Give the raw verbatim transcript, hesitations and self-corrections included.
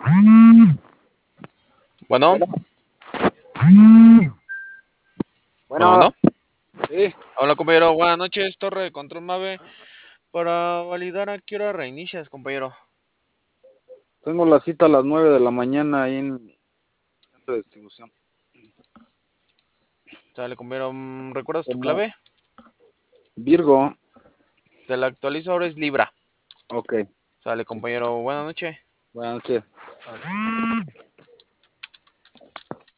Bueno, bueno, Bueno, bueno. sí, Hola, compañero. Buenas noches, Torre de Control Mave. Para validar a qué hora reinicias, compañero. tengo la cita a las nueve de la mañana ahí en el centro de distribución. Sale, compañero. mm, ¿Recuerdas tu Como clave? Virgo, Te la actualizo, ahora es Libra. ok, Sale, compañero. Buenas noches. buenas noches. Sale.